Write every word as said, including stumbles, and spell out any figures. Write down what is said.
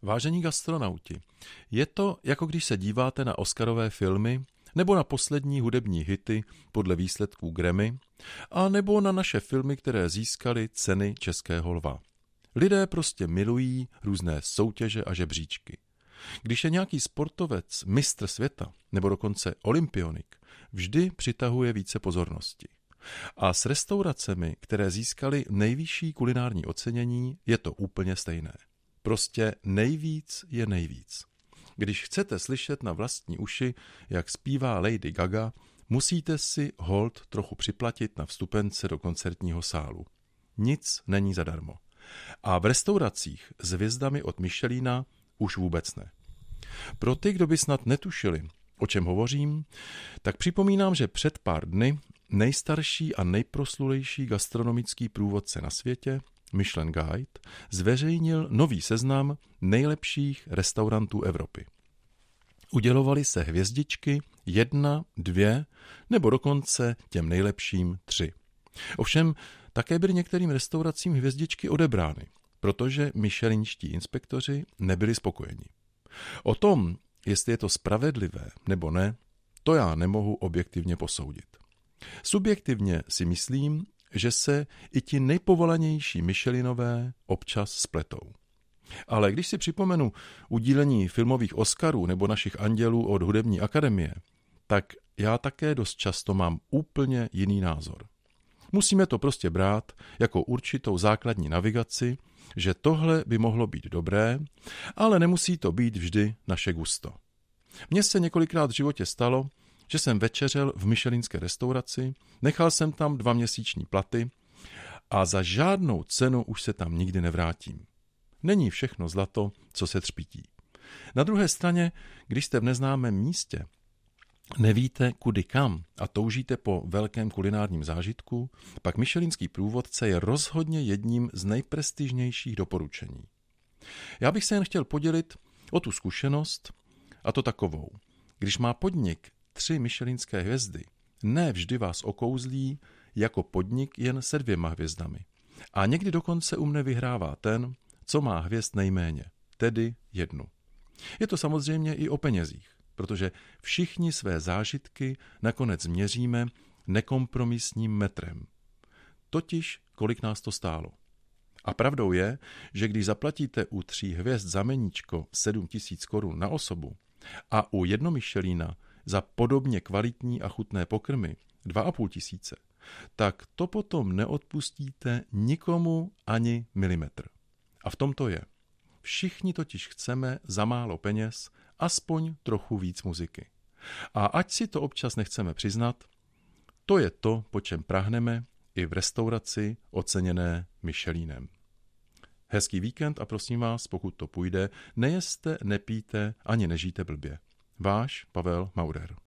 Vážení gastronauti, je to, jako když se díváte na oscarové filmy nebo na poslední hudební hity podle výsledků Grammy a nebo na naše filmy, které získaly ceny Českého lva. Lidé prostě milují různé soutěže a žebříčky. Když je nějaký sportovec mistr světa nebo dokonce olympionik, vždy přitahuje více pozornosti. A s restauracemi, které získaly nejvyšší kulinární ocenění, je to úplně stejné. Prostě nejvíc je nejvíc. Když chcete slyšet na vlastní uši, jak zpívá Lady Gaga, musíte si hold trochu připlatit na vstupence do koncertního sálu. Nic není zadarmo. A v restauracích s hvězdami od Michelina už vůbec ne. Pro ty, kdo by snad netušili, o čem hovořím, tak připomínám, že před pár dny nejstarší a nejproslulejší gastronomický průvodce na světě, Michelin Guide, zveřejnil nový seznam nejlepších restaurantů Evropy. Udělovaly se hvězdičky jedna, dvě nebo dokonce těm nejlepším tři. Ovšem také byly některým restauracím hvězdičky odebrány, protože michelinští inspektoři nebyli spokojeni. O tom, jestli je to spravedlivé nebo ne, to já nemohu objektivně posoudit. Subjektivně si myslím, že se i ti nejpovolanější Michelinové občas spletou. Ale když si připomenu udílení filmových Oscarů nebo našich andělů od hudební akademie, tak já také dost často mám úplně jiný názor. Musíme to prostě brát jako určitou základní navigaci, že tohle by mohlo být dobré, ale nemusí to být vždy naše gusto. Mně se několikrát v životě stalo, že jsem večeřel v michelinské restauraci, nechal jsem tam dva měsíční platy a za žádnou cenu už se tam nikdy nevrátím. Není všechno zlato, co se třpytí. Na druhé straně, když jste v neznámém místě, nevíte kudy kam a toužíte po velkém kulinárním zážitku, pak michelinský průvodce je rozhodně jedním z nejprestižnějších doporučení. Já bych se jen chtěl podělit o tu zkušenost, a to takovou. Když má podnik tři michelinské hvězdy, ne vždy vás okouzlí jako podnik jen se dvěma hvězdami. A někdy dokonce u mne vyhrává ten, co má hvězd nejméně, tedy jednu. Je to samozřejmě i o penězích, protože všichni své zážitky nakonec měříme nekompromisním metrem. Totiž, kolik nás to stálo. A pravdou je, že když zaplatíte u tří hvězd za meníčko sedm tisíc korun na osobu a u jednomyšelína za podobně kvalitní a chutné pokrmy dva a půl tisíce, tak to potom neodpustíte nikomu ani milimetr. A v tom to je. Všichni totiž chceme za málo peněz aspoň trochu víc muziky. A ať si to občas nechceme přiznat, to je to, po čem prahneme i v restauraci oceněné Michelinem. Hezký víkend a prosím vás, pokud to půjde, nejeste, nepijte ani nežijte blbě. Váš Pavel Maurer.